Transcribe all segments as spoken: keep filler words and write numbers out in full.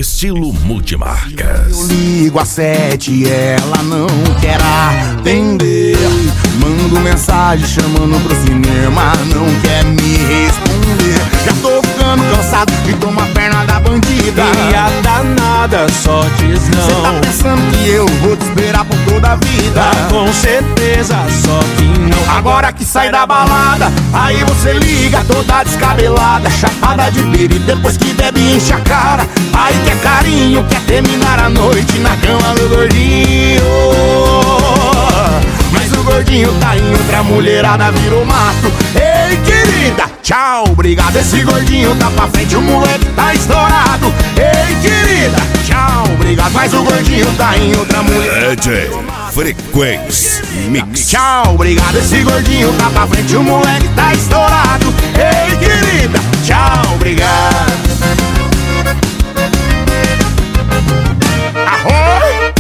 estilo multimarcas. Eu ligo às sete, ela não quer atender. Mando mensagem chamando pro cinema, não quer me responder. Já tô ficando cansado e tomo a perna da bandida. E a danada só diz não. Cê tá pensando que eu vou te esperar por toda a vida? Ah, com certeza, só que não. Agora que sai da balada, aí você liga toda descabelada, chapada de bebê, depois que bebe enche a cara. Aí quer carinho, quer terminar a noite na cama do gordinho. Mas o gordinho tá em outra, mulherada virou mato. Ei, querida, tchau, obrigado. Esse gordinho tá pra frente, o moleque tá estourado. Ei, querida, tchau, obrigado. Mas o gordinho tá em outra, mulher. D J Frequência Mix. Tchau, obrigado. Esse gordinho tá pra frente, o moleque tá estourado. Ei, querida, tchau, obrigado. Arroi!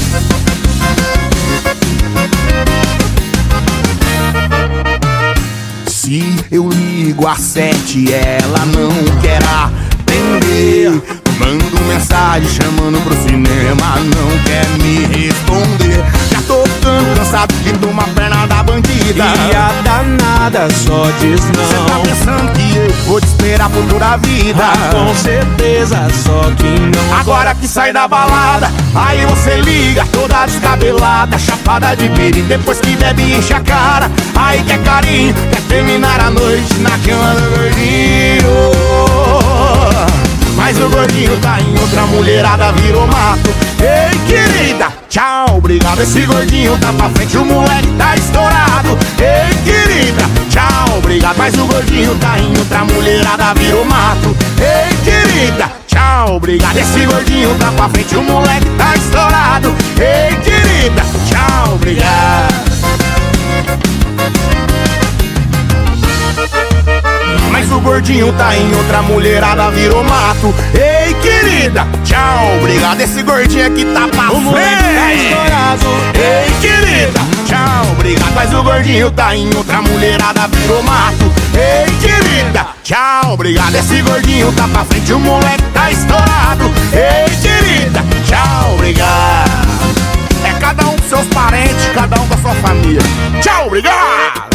Se eu ligo às sete, ela não quer atender. Mando mensagem chamando pro cinema, não quer me responder. Já tô ficando cansado de tomar perna da bandida. E a danada só diz não. Cê tá pensando que eu vou te esperar por toda a vida? Ah, com certeza, só que não. Agora que sai da balada, aí você liga toda descabelada, chapada de piri, depois que bebe enche a cara. Aí quer carinho, quer terminar a noite na cama do gordinho. Mas o gordinho tá em outra, mulherada virou mato. Ei, querida, tchau, obrigado. Esse gordinho tá pra frente, o moleque tá estourado. Ei, querida, tchau, obrigado. Mas o gordinho tá em outra, mulherada virou mato. Ei, querida, tchau, obrigado. Esse gordinho tá pra frente, o moleque tá estourado. Ei, querida, tchau, obrigado. Mas o gordinho tá em outra, mulherada virou mato. Ei, querida, tchau, obrigado. Esse gordinho aqui tá pra frente, o moleque tá estourado. Ei, querida, tchau, obrigado. Mas o gordinho tá em outra, mulherada virou mato. Ei, querida, tchau, obrigado. Esse gordinho tá pra frente, o moleque tá estourado. Ei, querida, tchau, obrigado. É cada um com seus parentes, cada um com a sua família. Tchau, obrigado.